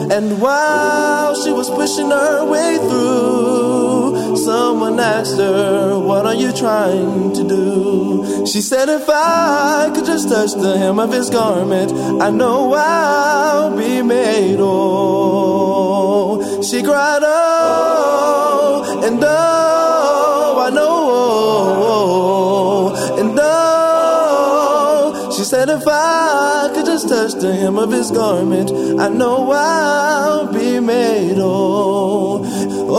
And while she was pushing her way through, someone asked her, what are you trying to do? She said, if I could just touch the hem of his garment, I know I'll be made whole. She cried, oh, and oh, I know, and oh. She said, if I could just touch the hem of his garment, I know I'll be made whole.